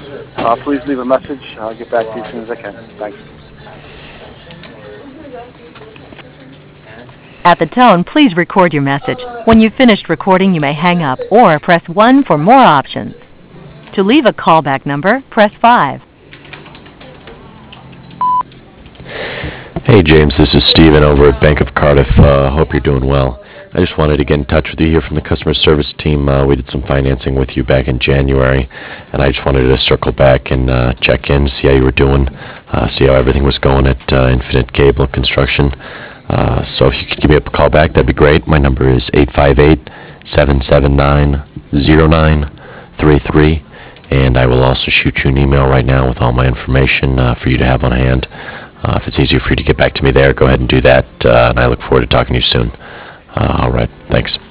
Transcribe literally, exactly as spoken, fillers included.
uh, please leave a message. I'll get back to you as soon as I can. Thanks. At the tone, please record your message. When you've finished recording, you may hang up or press one for more options. To leave a callback number, press five. Hey James, this is Steven over at Bank of Cardiff. Uh, hope you're doing well. I just wanted to get in touch with you here from the customer service team. Uh, we did some financing with you back in January, and I just wanted to circle back and uh, check in, see how you were doing, uh, see how everything was going at uh, Infinite Cable Construction. Uh, so if you could give me a call back, that'd be great. My number is eight five eight, seven seven nine, zero nine three three, and I will also shoot you an email right now with all my information uh, for you to have on hand. Uh, if it's easier for you to get back to me there, go ahead and do that, uh, and I look forward to talking to you soon. Uh, all right, thanks.